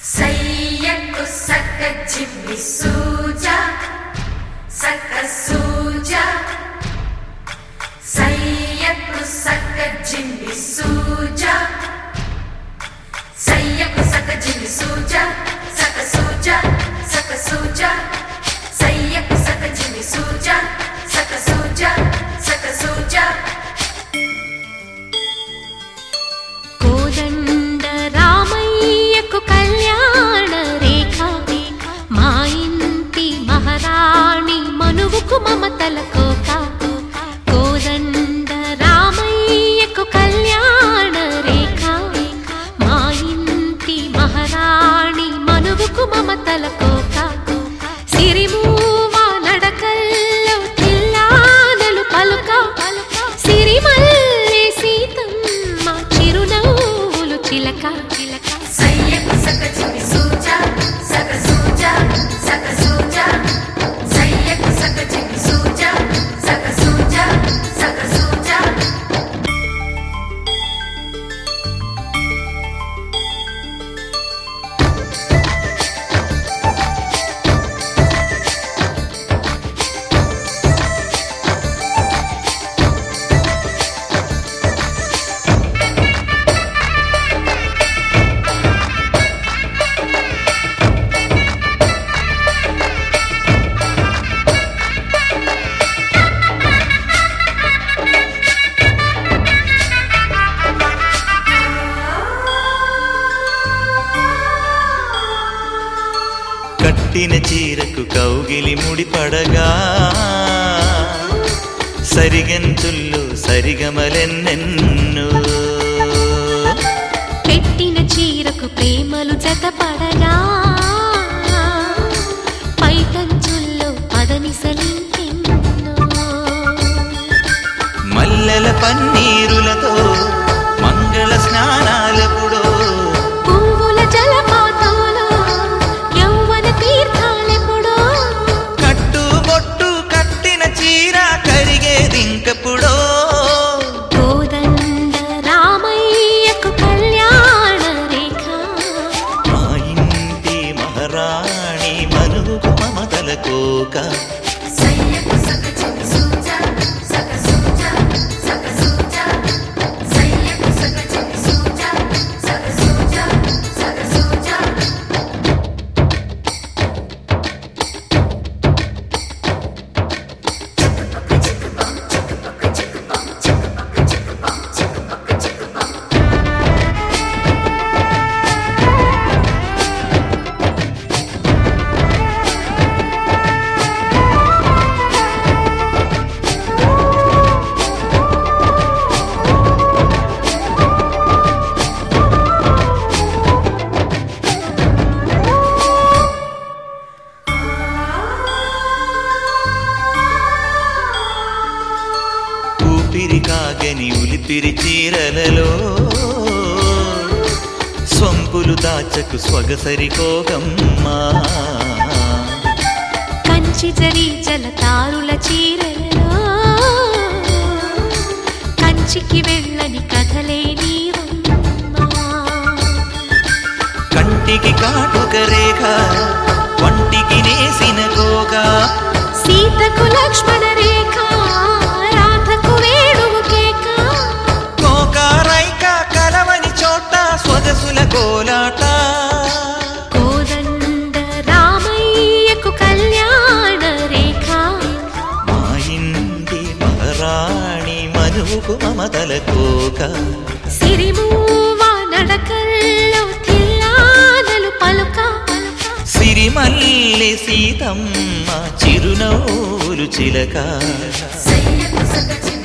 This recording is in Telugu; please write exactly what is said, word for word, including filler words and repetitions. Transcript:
సయ్యకు సక్క చిమ్మి సూజా సక్క సూజా సయ్యకు సక్క చిమ్మి సూజా సయ్యకు సక్క చిమ్మి సూజా సక్క సూజా సక్క సూజా సయ్యకు సక్క చిమ్మి సూజా సక్క సూజా సక్క సూజా కోదండ రామయ్యకు కళ్యాణ రేఖ మా ఇంటి మహారాణి మనువుకు మమతల కోక కోదండ రామయ్యకు కళ్యాణ రేఖ మా ఇంటి మహారాణి మనువుకు మమతల కోక సిరిమూవా నడకల్లో తిల్లానలు పలుక సిరిమల్లె సీతమ్మ చిరునవ్వులు చిలక సయ్యకు సక్క చిమ్మి సూజా సక్క సూజా సక్క సూజా సయ్యకు సక్క చిమ్మి సూజా సక్క సూజా సక్క సూజా కట్టిన చీరకు కౌగిలి ముడిపడగా సరిగంతుల్లో సరిగమలెన్నెన్నో పెట్టిన చీరకు ప్రేమలు జతపడగా పైటంచుల్లో పదనిసలింకెన్నో మల్లెల పన్నీరులతో మంగళ స్నానాలెప్పుడో పువ్వుల జలపాతంలో యౌవన తీర్థాలెప్పుడో కట్టుబొట్టు కట్టిన చీర కరిగేదింకప్పుడో కోదండ రామయ్యకు కళ్యాణ రేఖ మా ఇంటి మహారాణి మనువుకు మమతల కోక సయ్యకు సక్క చిమ్మి సూజా సక్క సూజా సక్క సూజా సయ్యకు సక్క చిమ్మి సూజా సక్క సూజా సక్క సూజా ఊపిరి కాగని ఉలిపిరి చీరలలో స్వంపులు దాచకు స్వగసరి కోగమ్మా కంచి జరి జలతారుల చీరలలో కంచికి వెళ్ళని కథలే నీవమ్మా కంటికి కాటుక రేఖ వంటికి నేసిన కోక సీతకు లక్ష్మణ రేఖ రాధకు వేణువు కేక కోక రైక కలవని చోట స్వగసుల కోలాట కోదండ రామయ్యకు కళ్యాణ రేఖ మా ఇంటి మహారాణి మనువుకు మమతల కోక సిరిమూవా నడకల్లో తిల్లానలు పలుక సిరిమల్లె సీతమ్మ చిరునవ్వులు చిలక సయ్యకు సక్క చిమ్మి